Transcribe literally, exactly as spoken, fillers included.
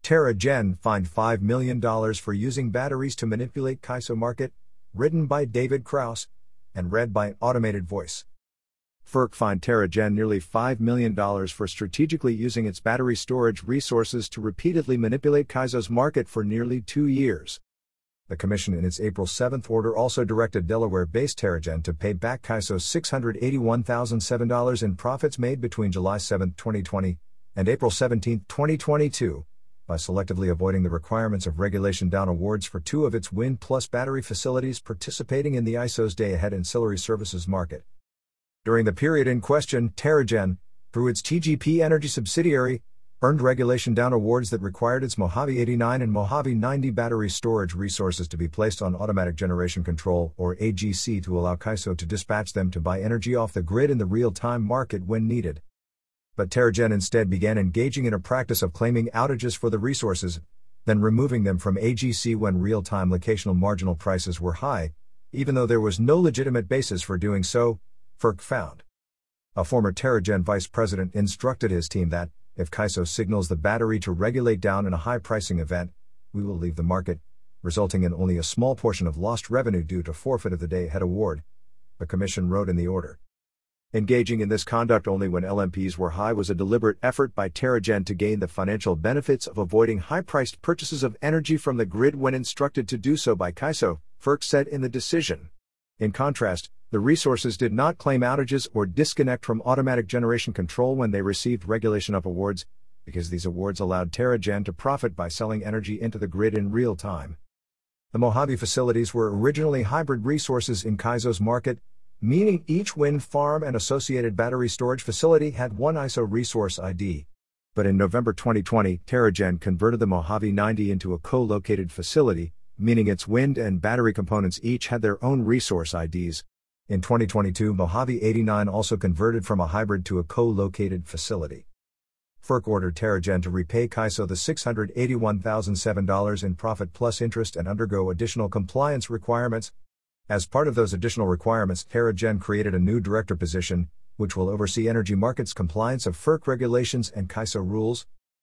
TerraGen fined five million dollars for using batteries to manipulate C A I S O market, written by David Kraus, and read by Automated Voice. F E R C fined TerraGen nearly five million dollars for strategically using its battery storage resources to repeatedly manipulate C A I S O's market for nearly two years. The Commission in its April seventh order also directed Delaware-based TerraGen to pay back C A I S O's six hundred eighty-one thousand seven dollars in profits made between July seventh, twenty twenty, and April seventeenth, twenty twenty-two, by selectively avoiding the requirements of regulation down awards for two of its Wind Plus battery facilities participating in the I S O's day-ahead ancillary services market. During the period in question, TerraGen, through its T G P Energy subsidiary, earned regulation down awards that required its Mojave eighty-nine and Mojave ninety battery storage resources to be placed on automatic generation control, or A G C, to allow C A I S O to dispatch them to buy energy off the grid in the real-time market when needed. But TerraGen instead began engaging in a practice of claiming outages for the resources, then removing them from A G C when real-time locational marginal prices were high, even though there was no legitimate basis for doing so, F E R C found. A former TerraGen vice president instructed his team that, if C A I S O signals the battery to regulate down in a high-pricing event, we will leave the market, resulting in only a small portion of lost revenue due to forfeit of the day-ahead award, the Commission wrote in the order. Engaging in this conduct only when L M Ps were high was a deliberate effort by TerraGen to gain the financial benefits of avoiding high-priced purchases of energy from the grid when instructed to do so by C A I S O, F E R C said in the decision. In contrast, the resources did not claim outages or disconnect from automatic generation control when they received regulation of awards, because these awards allowed TerraGen to profit by selling energy into the grid in real time. The Mojave facilities were originally hybrid resources in C A I S O's market, meaning each wind farm and associated battery storage facility had one I S O resource I D. But in November twenty twenty, TerraGen converted the Mojave ninety into a co-located facility, meaning its wind and battery components each had their own resource I Ds. In twenty twenty-two, Mojave eighty-nine also converted from a hybrid to a co-located facility. F E R C ordered TerraGen to repay C A I S O the six hundred eighty-one thousand seven dollars in profit plus interest and undergo additional compliance requirements. As part of those additional requirements, TerraGen created a new director position, which will oversee energy markets compliance of F E R C regulations and C A I S O rules.